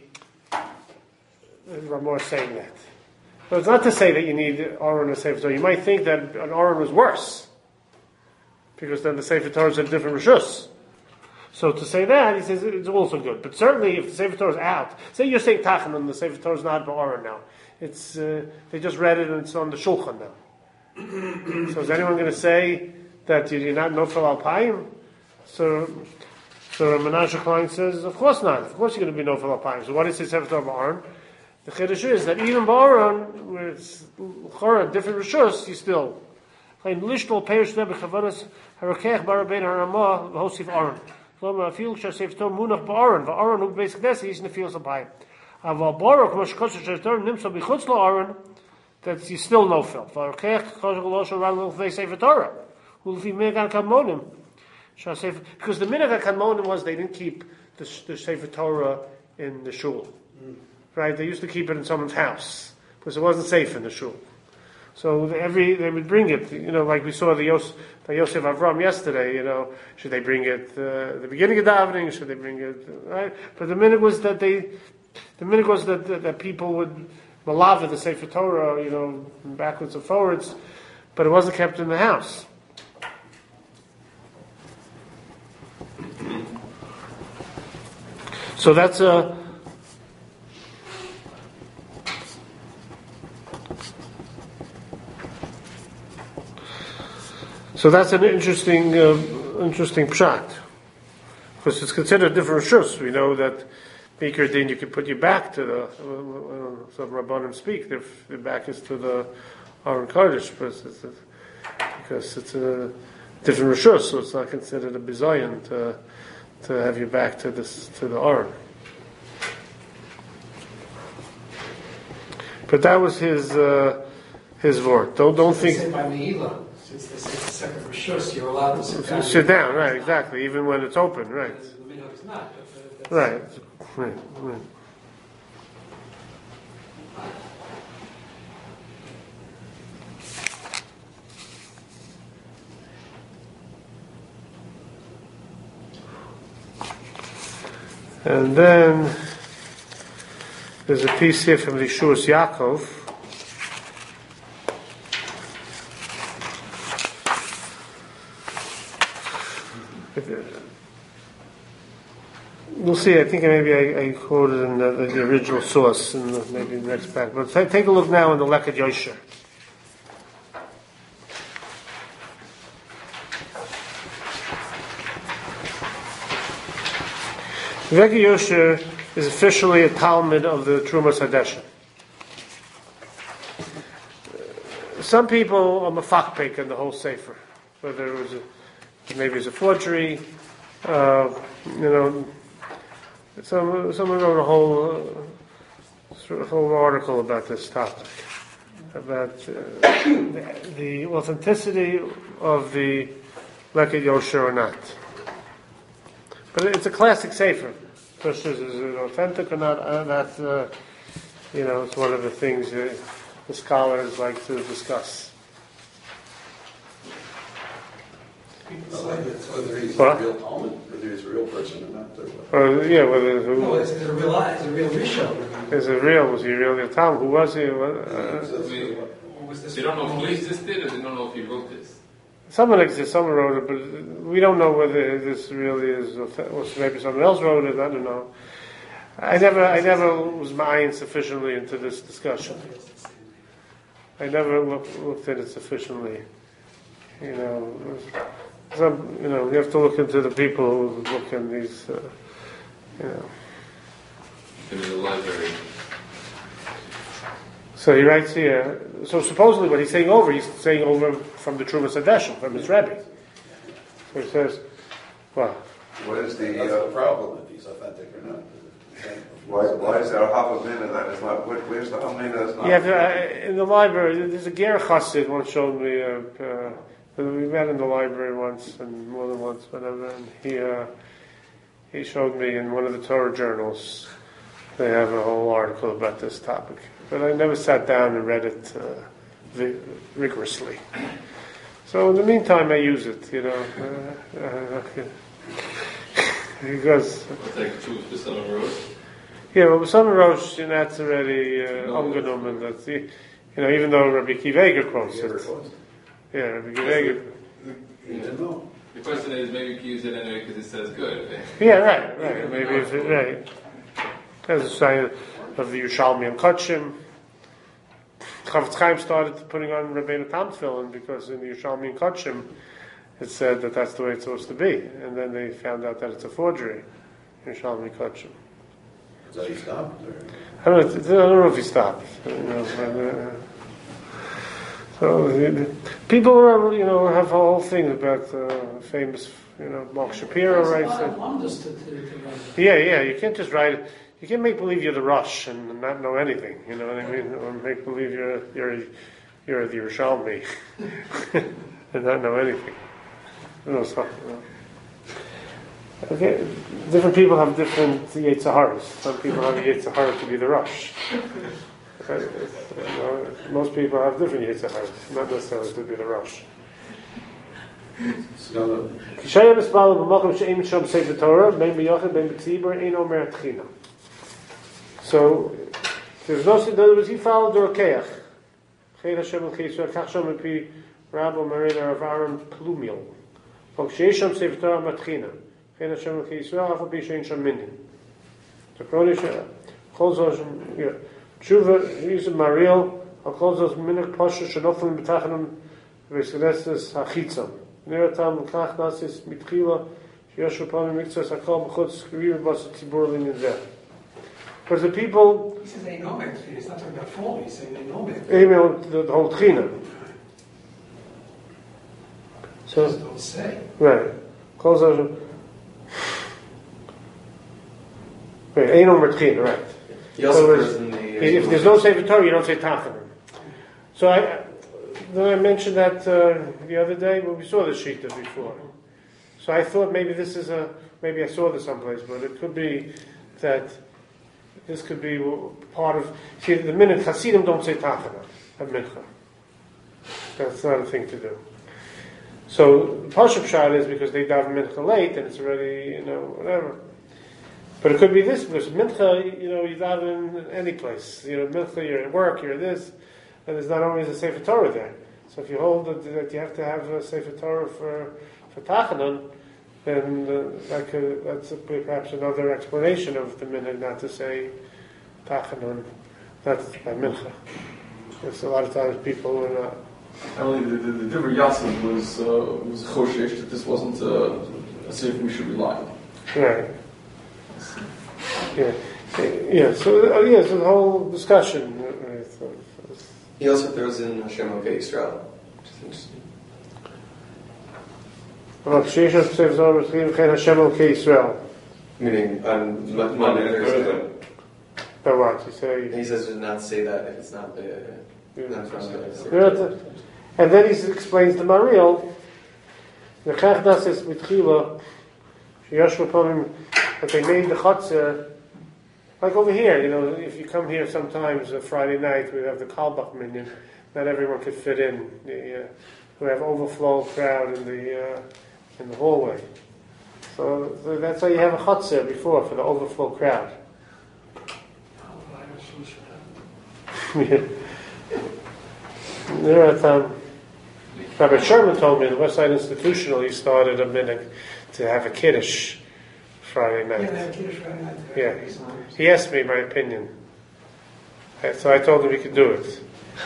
Ramah is saying that. So it's not to say that you need Aron and Sefer Torah. You might think that an Aron was worse, because then the Sefer Torah is a different rishus. So to say that, he says it's also good. But certainly, if the Sefer Torah is out, say you're saying Tachan and the Sefer Torah is not Aron now. It's uh, they just read it and it's on the Shulchan now. So is anyone going to say that you're not Nofel Alpayim? So. So Menashe Klein says, of course not. Of course you're going to be Nofel Alpayim. So what is it Sefer Torah Ba'aron? The Chiddush is that even Ba'aron, where it's Chora, different Rishus, you still. Like Lishtol Peirush Rebbe Chavanas Harakech Barabein Haramah Hosif Aron. Loma Afil Shah Sefer Torah Munach Ba'aron. Va'aron Hu Beis Knesset He's in the fields of Alpayim. Aval Baruch Moshe Kosher Sefer Torah Nimsa B'chutz Lo Aron. That's you still Nofel. Va'arakech Kosher Losher Ran L'Fnei Sefer Torah. Hu L'fi Megan Kamonim. Because the minute that Kadmonim was, they didn't keep the, the Sefer Torah in the shul, mm. right? They used to keep it in someone's house because it wasn't safe in the shul. So every they would bring it, you know, like we saw the, Yos, the Yosef Avram yesterday. You know, should they bring it uh, the beginning of davening? Should they bring it right? But the minute was that they, the minute was that that, that people would malava the Sefer Torah, you know, backwards and forwards, but it wasn't kept in the house. So that's a so that's an interesting uh, interesting pshat, because it's considered different rishus. We know that Beker Din, you can put your back to the, uh, some Rabbanim speak, their, their back is to the Aron Kodesh, because it's a, because it's a different rishus, so it's not considered a bizayon to, to have your back to this to the Aron. But that was his uh, his word. Don't don't They think. say by Meila, since they say it's a separate rishus, you're allowed to sit down. Sit down, right? Exactly. Even when it's open, right? The minhag is not. But that's, Right, right, right. And then there's a piece here from the Yeshuas Yaakov. We'll see. I think maybe I, I quoted in the, the original source in the, maybe the next back. But take, take a look now in the Lekad Yosher. The Lekad Yosher is officially a Talmud of the Trumas Hadesha. Some people are mafakpek in the whole sefer, whether it was a, maybe it's a forgery, uh, you know. Some, someone wrote a whole, uh, a whole article about this topic, about uh, the, the authenticity of the Lekad Yosher or not. But it's a classic sefer. Question is, is it authentic or not? Uh, that, uh, you know, it's one of the things uh, the scholars like to discuss. Whether he's What? a real Talmud, whether he's a real person or not. Or, yeah, whether who no, is it a real, is it a real rishon? is it real? Was he really a Talmud? Who was he? What, uh, Or was this They don't know if he existed, or they don't know if he wrote this. Someone exists, someone wrote it, but we don't know whether this really is, or maybe someone else wrote it, I don't know. I never, I never was mine sufficiently into this discussion. I never looked, looked at it sufficiently. You know, some, you know, you have to look into the people who look in these, uh, you know. In the library. So he writes here, so supposedly what he's saying over, he's saying over from the Trumas Hadesha, from his Rebbe. So he says, well, What is the, That's uh, the problem, if he's authentic or not. why, why is there a half a minute that is not, where- where's the half minute that's not? yeah, uh, in the library, there's a Ger Chassid once showed me, uh, uh, we met in the library once, and more than once, whatever, and he, uh, he showed me in one of the Torah journals, they have a whole article about this topic. But I never sat down and read it uh, vi- rigorously. So in the meantime, I use it, you know, uh, uh, because It's like truth for some road. yeah, well, some Rosh, you know, that's already uh, Omganum, and that's the, you know, even though Rabbi Akiva Eiger quotes it, yeah, Rabbi Akiva Eiger, He didn't know. The question is, maybe he used it anyway because it says good. yeah, right, right, maybe if it, right, as a sign of the Yerushalmi and Kotchim. Chavetz Chaim started putting on Rabbeinu Tam tefillin because in the Yerushalmi and Kotchim it said that that's the way it's supposed to be, and then they found out that it's a forgery. Yerushalmi and Kotchim. So he stopped? Or? I don't know. I don't know if he stopped. You know, but, uh, so uh, people, are, you know, have a whole thing about uh, famous, you know, Mark Shapiro There's a writes lot it. of wonders to, to, to run. Yeah, yeah. You can't just write it. You can't make believe you're the Rush and not know anything. You know what I mean? Or make believe you're you're you're the Yerushalmi and not know anything. You know, so, you know. Okay, different people have different Yetzaharas. Some people have a Yetzahara to be the Rush. Okay, you know, most people have different Yetzaharas, not necessarily to be the Rush. Kishayim Esbala b'Makom she'im shom Sefer Torah, ben b'yochid, ben b'tzibur, ein omer tchina. So There's no, in other words, he followed the Rokeach. Chen Hashem Elokei Yisrael, Kach Shom Epi Rabbo Marina Rav Aaron Plumiel. From Sheyesh Sham Sefer Torah Matchina. Chen Hashem Elokei Yisrael, Af Al Pi Shein Sham Minin. The Kronish, Chol Zos, Tshuva, he's a Mariel, Al Chol Zos Minik Posher Shenoflim B'Tachanam V'Esgenestes HaChitzam. Neratam L'Kach Nasis Mitchila, Yoshu Pami Miktzos HaKol B'Chutz K'riv B'Bas Tzibur L'Inin Zeh. Because the people... He says they know it. He's not talking about fall. He's saying they know it. Email the, the whole Tchina. So, Just don't say. right. Close out. Right, ain't no Tchina, right. He also So throws in the. if there's no Sefer Torah, you don't say Tachanim. So I, then I mentioned that uh, the other day when we saw the Shita before. So I thought maybe this is a, maybe I saw this someplace, but it could be that this could be part of, see, the minute Hasidim don't say Tachana at Mincha. That's not a thing to do. So the Pashup Shad is because they daven Mincha late and it's already, you know, whatever. But it could be this, because Mincha, you know, you daven in any place. You know, Mincha, you're at work, you're this, and there's not always a Sefer Torah there. So if you hold that, that you have to have a Sefer Torah for, for Tachanan, then uh, that could, that's a, perhaps another explanation of the minhag not to say Tachanan, not by Mincha. Because a lot of times people are not. I believe the, the, the Divrei Yassin was uh, was choshesh that this wasn't uh, a sefer we should rely on. Right. Yeah. Yeah. So uh, yeah, so the whole discussion. Right, so, He also throws in Hashem Elokei Yisrael, which is interesting. Meaning on Mon- Monday and Thursday. But what you say? And he says to not say that if it's not the. Not from the Yeah, and then he explains the Mariel. The Chachdas is mitchila. Sheyoshva Pamim that they made the chutzah. Like over here, you know, if you come here sometimes a Friday night, we have the Kalbach minyan. Not everyone could fit in. The, uh, we have overflow crowd in the uh, in the hallway. So, so that's why you have a chutzah before for the overflow crowd. There are um, Rabbi Sherman told me the West Side Institutional he started a minute to have a kiddush Friday night. Yeah, they have Kiddush Friday night. Yeah. He asked me my opinion. So I told him he could do it.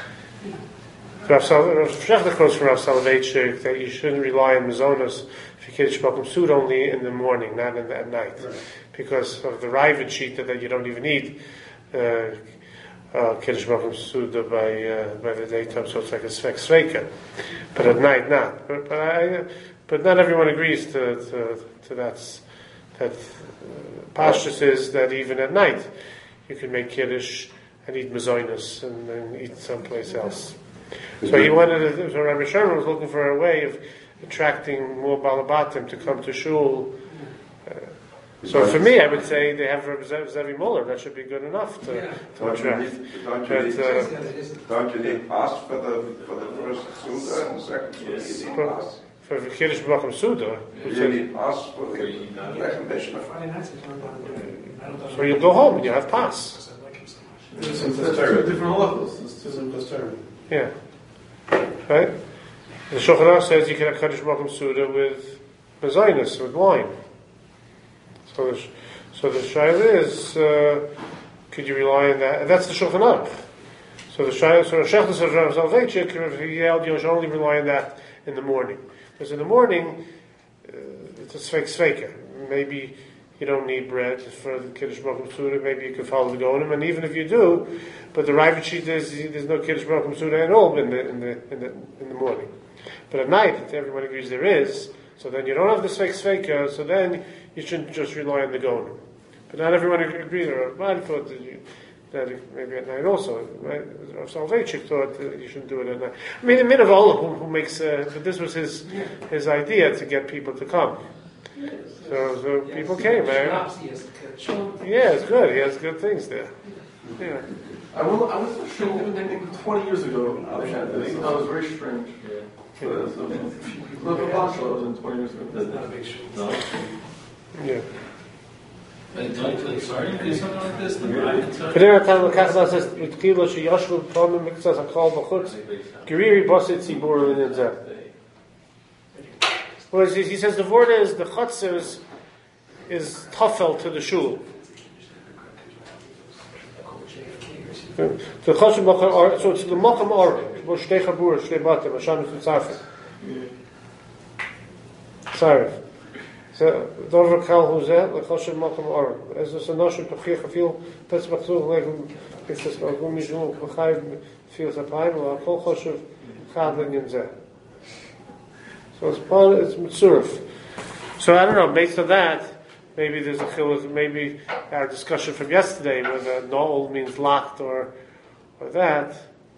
Rav Shechta quotes from Rav Soloveitchik that you shouldn't rely on Mazonos for Kiddush Bakum Sud only in the morning, not in the, at night. Right. Because of the Ravid Shita that you don't even need uh, uh, Kiddush Bakum Sud by, uh, by the daytime, so it's like a Svek Sveka. But at night, not. But, but, I, but not everyone agrees to, to, to that. That uh, Pashtus is that even at night you can make Kiddush and eat Mazonos and then eat someplace else. So he wanted to, so Rabbi Sherman was looking for a way of attracting more Balabatim to come to Shul. Uh, so for me, I would say they have Rabbi Zevi Muller. That should be good enough to, Yeah. to Don't you attract. need, don't you But, need, uh, don't you need pass for the for the first Suda and the second Suda? Yes. You need for, pass. for the Kiddush Bakum Suda, who You said- need pass for the recognition. Friday nights, I don't want to do it. I don't know. so you go home and you have pass. Because I like him so much. There's two different levels. There's two different. Yeah. Right? The Shulchan Aruch says you can have Kiddush Bakum Suda with Mazonos, with wine. So the, so the Shaila is, uh, could you rely on that? That's the Shulchan Aruch. So the Shaila, so the Shechta says, Rav Soloveitchik, he held you should only rely on that in the morning. Because in the morning, uh, it's a Sveik Sveika. Maybe you don't need bread for the Kiddush Bakum Suda, maybe you can follow the Gonim, and even if you do, but the Ravid Shita is, there's no Kiddush Bakum Suda at all in the, in the, in the, in the morning. But at night, everyone agrees there is, so then you don't have the Sveik Sveika, so then you shouldn't just rely on the Gonim. But not everyone agrees, or I thought that you, that maybe at night also. Right? Rav Soloveitchik thought that you shouldn't do it at night. I mean, the Minavola who, who makes, uh, but this was his his idea to get people to come. So, so people came, man. Yeah, it's good. He has good things there. Yeah. I went, I went to a show maybe twenty years ago. They had this. That was very strange. Yeah. But, uh, so, the Papa show I was in twenty years ago. That's Not a big show. No? Yeah. Like, like, like, sorry, you do something like this, the Brian said? Kedera Talmud Kachla says, with Kilo she Yashvu Tomim Mikzas Akal B'chutz, Geriri Bosit Tzibur L'Ninzeh. Whereas he he says the word is, the Chutzer is, is Tafel to the shul. The Chutzer Mocham Or, so it's the Mocham Or, where Shtei Chabur, Shtei Batim, Hashem is Mitzarfim. Sorry. So, Dover Kal Huzeh, the Chutzer Mocham Or. As a Sanoshim Pachir Chafil, Petz Bachzul, Legum, it's this Argum Nijum, Pachayim, Fil Zapayim, or Kol Choshev, Chadlin Yinzeh. So it's part, it's Mitzurif. So I don't know, based on that, maybe there's a chiluk, maybe our discussion from yesterday, whether No'ol means locked or, or that.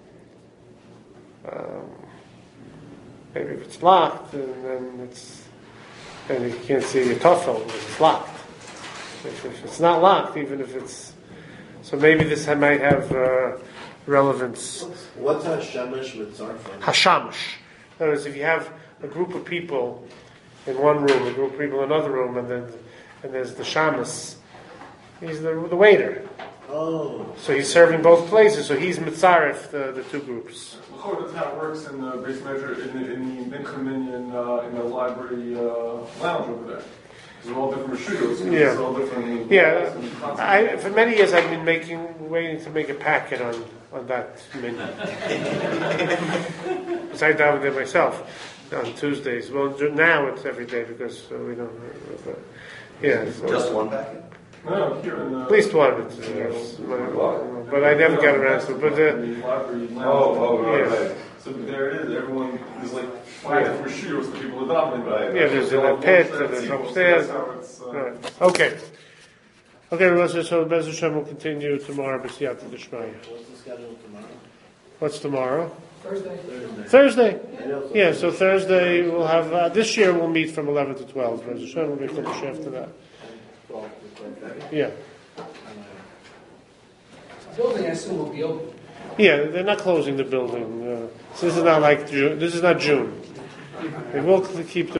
Um, maybe if it's locked, then, then it's, then you can't see your tofel because it's locked. If, if it's not locked, even if it's, so maybe this might have uh, relevance. What's Hashemish with Zarfan? Hashamish. In other words, if you have a group of people in one room, a group of people in another room, and then and there's the shamus. He's the the waiter. Oh. So he's serving both places. So he's mitzaref the, the two groups. That's how it works in the base measure in the in the Mincha Minyan uh, in the library uh, lounge over there. They're all different reshuyos. Yeah. It's all different. Yeah. I, for many years, I've been making waiting to make a packet on on that menu. Because I down there myself on Tuesdays. Well, now it's every day because uh, we don't. Uh, yeah. So Just one packet? No, here in the at least one. It's, uh, but I never got around to it. But uh, library lounge. Oh, oh, right, Yeah. right. So there it is. Everyone there's like five different reshuyos that people adopt. Right. yeah, there's in the pit and there's upstairs. Right. Okay. Okay, everyone. So Bez Hashem will continue tomorrow. B'siyata D'Shmaya. What's the schedule tomorrow? What's tomorrow? Thursday. Thursday. Yeah, so Thursday we'll have, uh, this year we'll meet from eleven to twelve. Bez Hashem will be a couple shifts after that. Yeah. The building, I assume, will be open. Yeah, they're not closing the building. Uh, so this is not like June. This is not June. They will keep the